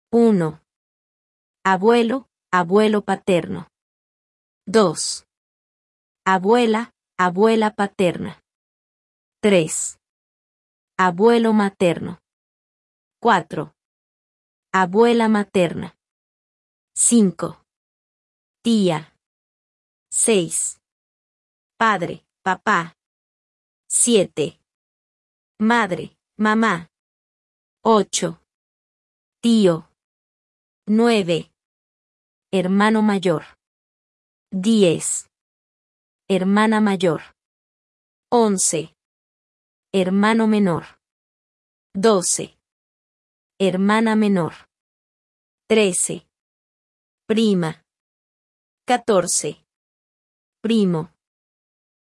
1. Abuelo, abuelo paterno. 2. Abuela, abuela paterna. 3. Abuelo materno. 4. Abuela materna. 5. Tía. 6. Padre, papá. 7. Madre, mamá. 8. Tío. 9. Hermano mayor. 10. Hermana mayor. 11. Hermano menor. 12. Hermana menor. 13. Prima. 14. Primo.